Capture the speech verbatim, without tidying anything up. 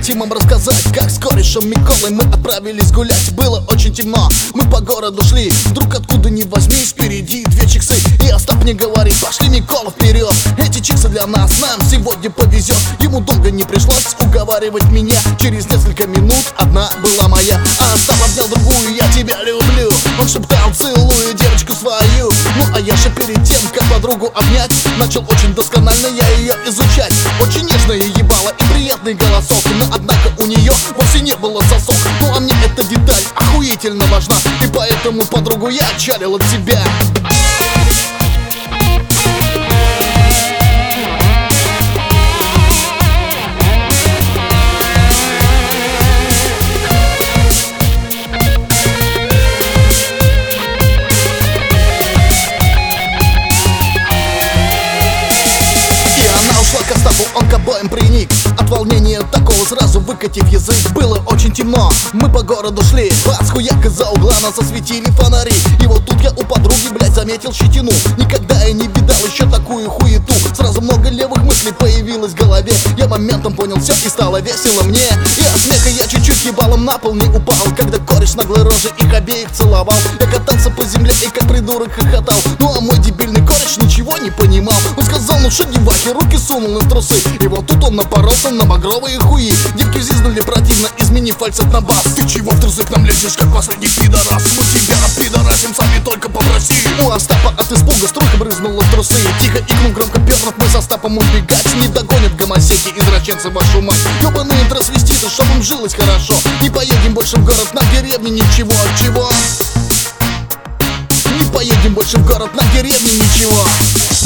интимом рассказать, как с корешем Миколой мы отправились гулять. Было очень темно, мы по городу шли, вдруг откуда ни возьмись впереди две чиксы. И Остап мне говорит: пошли, Микола, вперед, эти чиксы для нас, нам сегодня повезет. Ему долго не пришлось уговаривать меня, через несколько минут одна была моя. А Остап обнял другую: я тебя люблю. Он шептал: целую девочку свою. Ну а я же перед тем, как подругу обнять, начал очень досконально я ее изучать. Очень нежная ебала и приятный голосок, но однако у нее вовсе не было сосок. Ну а мне эта деталь охуительно важна, и поэтому подругу я отчалил от себя. К Остапу он к обоим приник, от волнения такого сразу выкатив язык. Было очень темно, мы по городу шли, бац, хуяк, из-за угла нас осветили фонари. И вот тут я у подруги, блять, заметил щетину. Никогда я не видал еще такую хуету. Сразу много левых мыслей появилось в голове. Я моментом понял все и стало весело мне. И от смеха я чуть-чуть ебалом на пол не упал, когда кореш наглой рожей их обеих целовал. Я катался по земле и как придурок хохотал. Ну а мой дебильный кореш ничего не понимал. Он сказал: ну шо, девахи, руки сунул в трусы. И вот тут он напоролся на багровые хуи. Девки взвизгнули противно, изменив фальцет на бас. Ты чего в трусы к нам лезешь, как последний пидорас? Мы тебя пидорасим, сами только попроси. У Остапа от испуга струйка брызнула в трусы. Тихо икнул, громко пернув, мы со Остапом убегать. Не догонят гомосеки, извращенцы, вашу мать. Ёбаные трансвеститы, чтоб им жилось хорошо. Не поедем больше в город, на деревне ничего. Чего? Не поедем больше в город, на деревне ничего.